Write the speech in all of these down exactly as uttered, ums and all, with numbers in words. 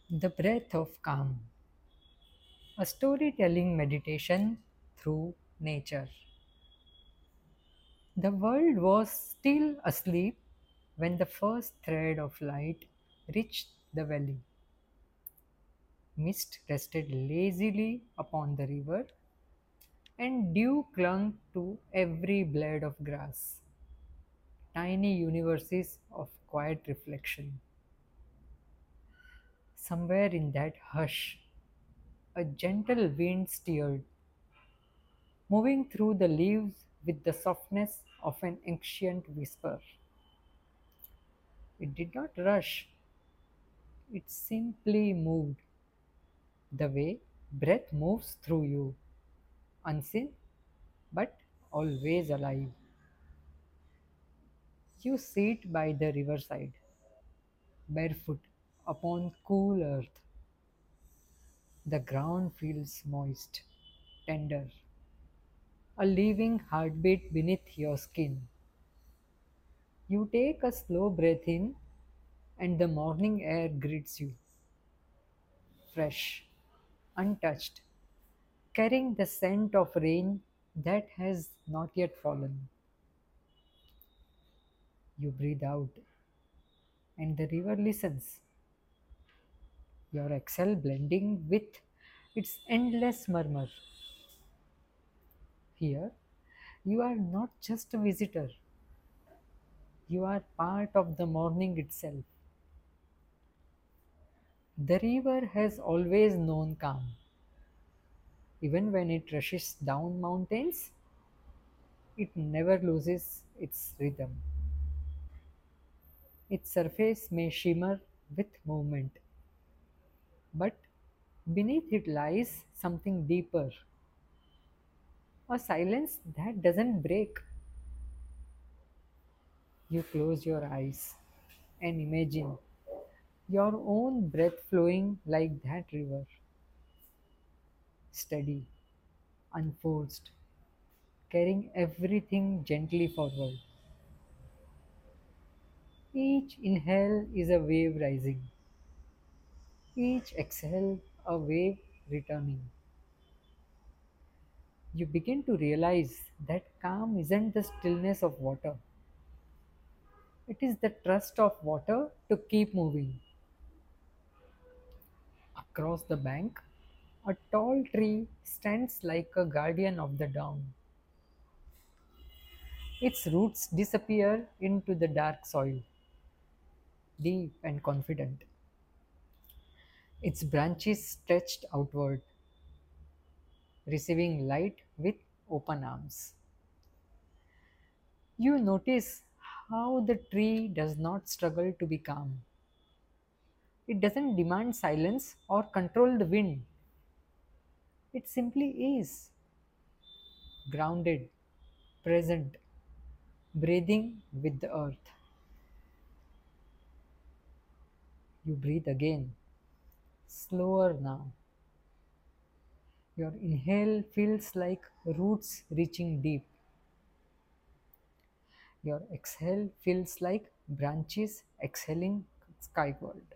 The Breath of Calm, a storytelling meditation through nature. The world was still asleep when the first thread of light reached the valley. Mist rested lazily upon the river, and dew clung to every blade of grass. Tiny universes of quiet reflection. Somewhere in that hush, a gentle wind stirred, moving through the leaves with the softness of an ancient whisper. It did not rush, it simply moved, the way breath moves through you, unseen but always alive. You sit by the riverside, barefoot upon cool earth. The ground feels moist, tender, a living heartbeat beneath your skin. You take a slow breath in, and the morning air greets you, fresh, untouched, carrying the scent of rain that has not yet fallen. You breathe out, and the river listens, your exhale blending with its endless murmur. Here, you are not just a visitor, you are part of the morning itself. The river has always known calm. Even when it rushes down mountains, it never loses its rhythm. Its surface may shimmer with movement, but beneath it lies something deeper, a silence that doesn't break. You close your eyes and imagine your own breath flowing like that river, steady, unforced, carrying everything gently forward. Each inhale is a wave rising, each exhale a wave returning. You begin to realize that calm isn't the stillness of water, it is the trust of water to keep moving. Across the bank, a tall tree stands like a guardian of the dawn. Its roots disappear into the dark soil, deep and confident. Its branches stretched outward, receiving light with open arms. You notice how the tree does not struggle to be calm. It doesn't demand silence or control the wind. It simply is grounded, present, breathing with the earth. You breathe again, slower now. Your inhale feels like roots reaching deep. Your exhale feels like branches exhaling skyward.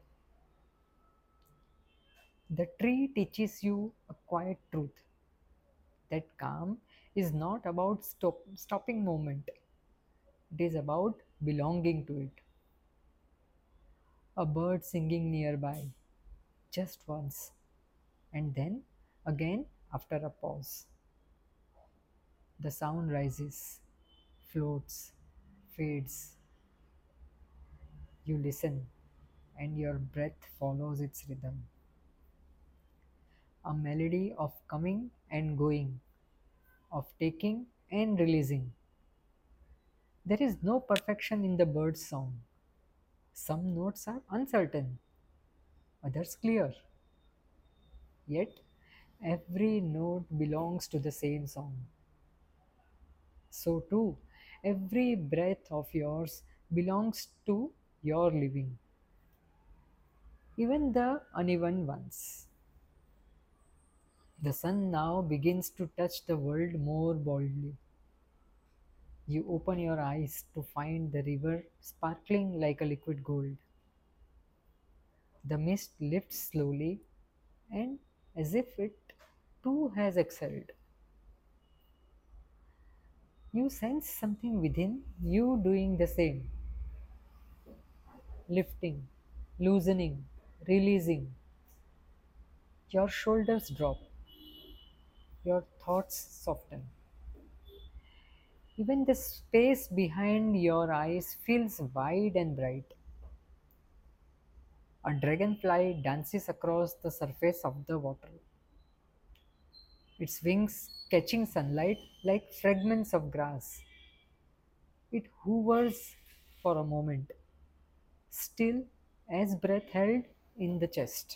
The tree teaches you a quiet truth that calm is not about stop, stopping movement, it is about belonging to it. A bird singing nearby, just once, and then again after a pause. The sound rises, floats, fades. You listen, and your breath follows its rhythm. A melody of coming and going, of taking and releasing. There is no perfection in the bird's song. Some notes are uncertain, others clear. Yet, every note belongs to the same song. So, too, every breath of yours belongs to your living, even the uneven ones. The sun now begins to touch the world more boldly. You open your eyes to find the river sparkling like a liquid gold. The mist lifts slowly, and as if it too has exhaled, you sense something within you doing the same, lifting, loosening, releasing. Your shoulders drop, your thoughts soften. Even the space behind your eyes feels wide and bright. A dragonfly dances across the surface of the water, its wings catching sunlight like fragments of grass. It hovers for a moment, still as breath held in the chest,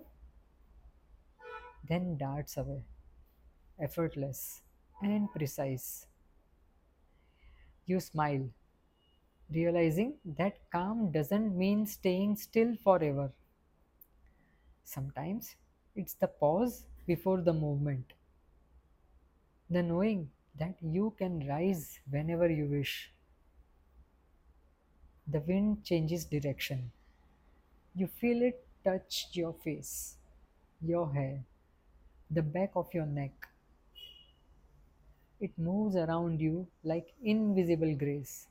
then darts away, effortless and precise. You smile, realizing that calm doesn't mean staying still forever. Sometimes it's the pause before the movement, the knowing that you can rise whenever you wish. The wind changes direction. You feel it touch your face, your hair, the back of your neck. It moves around you like invisible grace.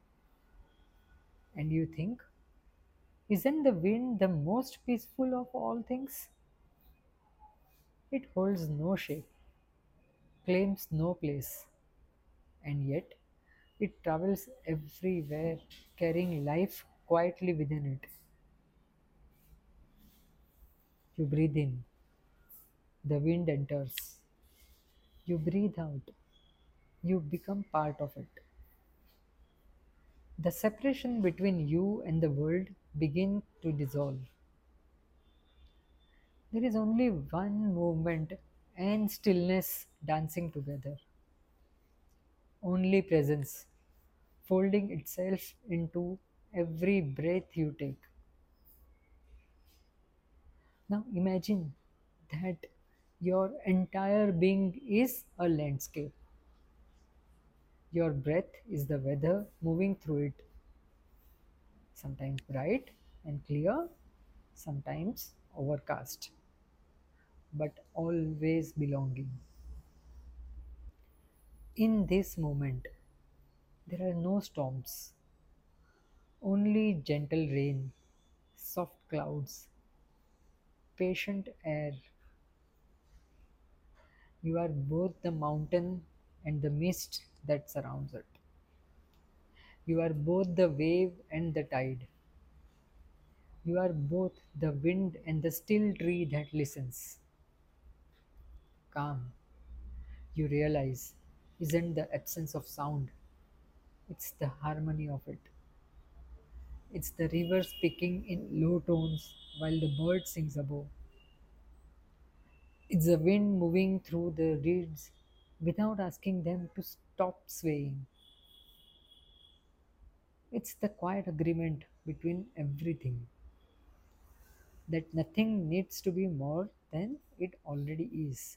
And you think, isn't the wind the most peaceful of all things? It holds no shape, claims no place, and yet it travels everywhere, carrying life quietly within it. You breathe in, the wind enters. You breathe out, you become part of it. The separation between you and the world begin to dissolve. There is only one movement and stillness dancing together. Only presence, folding itself into every breath you take. Now imagine that your entire being is a landscape. Your breath is the weather moving through it, sometimes bright and clear, sometimes overcast, but always belonging. In this moment, there are no storms, only gentle rain, soft clouds, patient air. You are both the mountain and the mist that surrounds it. You are both the wave and the tide. You are both the wind and the still tree that listens. Calm, you realize, isn't the absence of sound, it's the harmony of it. It's the river speaking in low tones while the bird sings above. It's the wind moving through the reeds without asking them to stop swaying. It's the quiet agreement between everything that nothing needs to be more than it already is.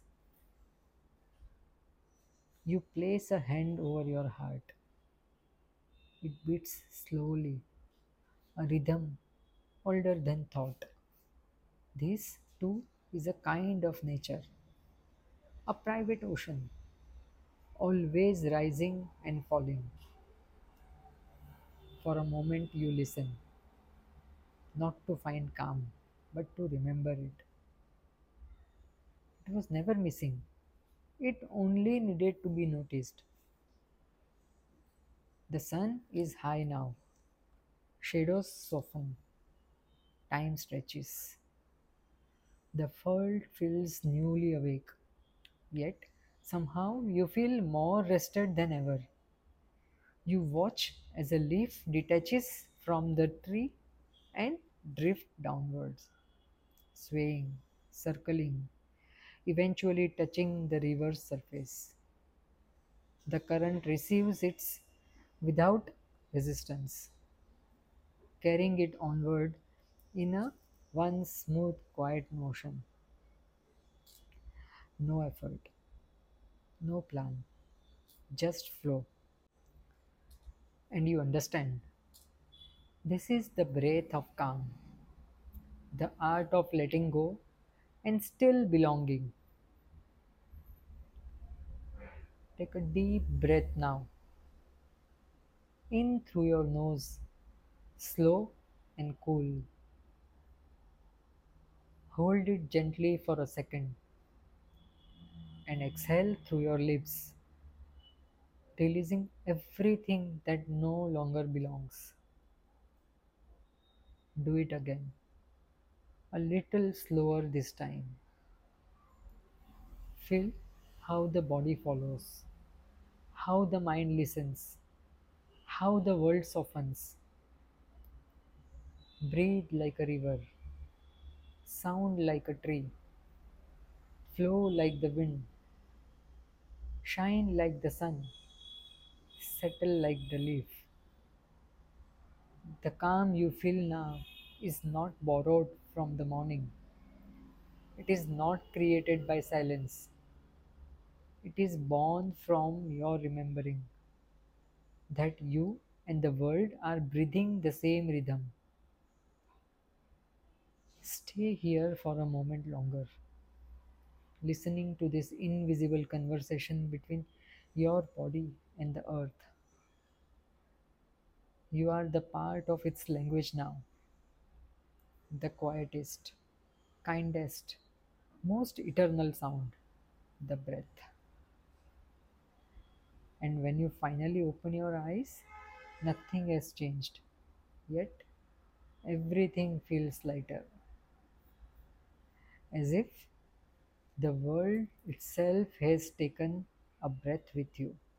You place a hand over your heart. It beats slowly, a rhythm older than thought. This, too, is a kind of nature, a private ocean, always rising and falling. For a moment, you listen, not to find calm, but to remember it. It was never missing, it only needed to be noticed. The sun is high now, shadows soften, time stretches. The world feels newly awake, yet somehow you feel more rested than ever. You watch as a leaf detaches from the tree and drifts downwards, swaying, circling, eventually touching the river's surface. The current receives it without resistance, carrying it onward in a one smooth, quiet motion. No effort, no plan, just flow. And you understand, this is the breath of calm, the art of letting go and still belonging. Take a deep breath now, in through your nose, slow and cool. Hold it gently for a second and exhale through your lips, releasing everything that no longer belongs. Do it again, a little slower this time. Feel how the body follows, how the mind listens, how the world softens. Breathe like a river, sound like a tree, flow like the wind, shine like the sun, settle like the leaf. The calm you feel now is not borrowed from the morning. It is not created by silence. It is born from your remembering that you and the world are breathing the same rhythm. Stay here for a moment longer, listening to this invisible conversation between your body and the earth. You are the part of its language now, the quietest, kindest, most eternal sound, the breath. And when you finally open your eyes, nothing has changed. Yet, everything feels lighter, as if the world itself has taken a breath with you.